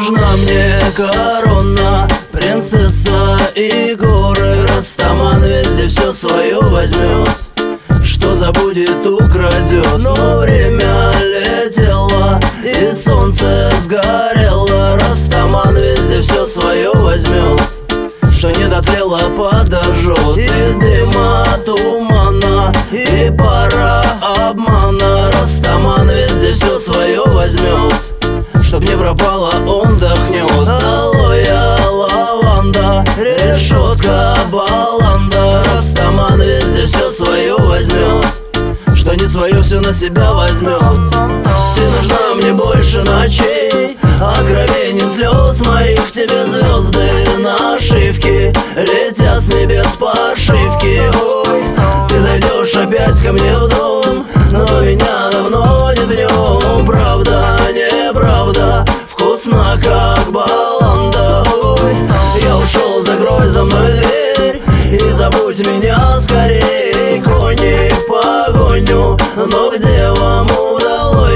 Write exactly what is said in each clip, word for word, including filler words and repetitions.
нужна мне корона, принцесса и горы. Растаман везде все свое возьмет, что забудет, украдет. Но время летело и солнце сгорело. Растаман везде все свое возьмет, что не дотлело, подожжет. И дыма, тумана, и пара обмана. Растаман везде все свое возьмет, чтоб не пропало, он вдохнет. Алоэ, лаванда, решетка, баланда. Растаман везде все свое возьмет, что не свое все на себя возьмет. Ты нужна мне больше ночей, откровением слез моих. К тебе звезды нашивки летят с небес подшивки. Ой, ты зайдешь опять ко мне в дом, но меня давно нет в нем. Правда, неправда, вкусно как баланда. Ой, я ушел, закрой за мной дверь и забудь меня скорей. Кони в погоню, но где вам удалось?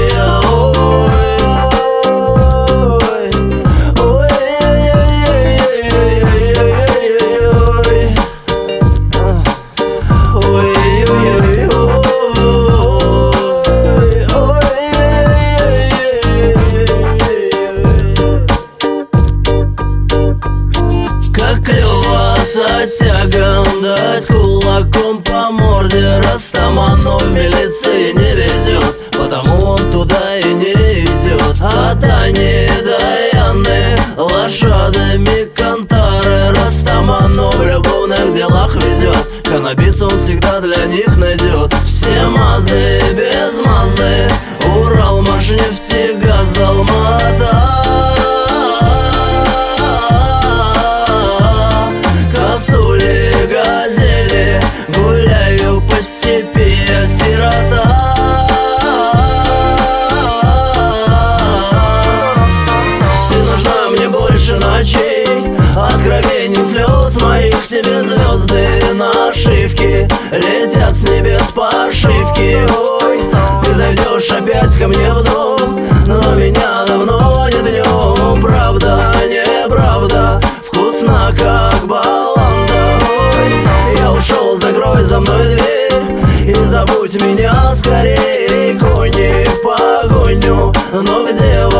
Клёво с оттягом дать кулаком по морде. Растаману в милиции не везет, потому он туда и не идет. От Ани до Яны лошадами кантары. Растаману в любовных делах везет, каннабис он всегда для них найдет. Все мазы без мазы, Урал, Машнефть, газ, Алмата. Газели, гуляю по степи, я сирота. Ты нужна мне больше ночей, откровением слез моих. К тебе звезды нашивки летят с небес подшивки. Ой, ты зайдешь опять ко мне в дом, но меня давно нет в нем. Правда, неправда, вкусно как баланда. Я ушел, закрой за мной дверь и забудь меня скорей. Кони в погоню, но где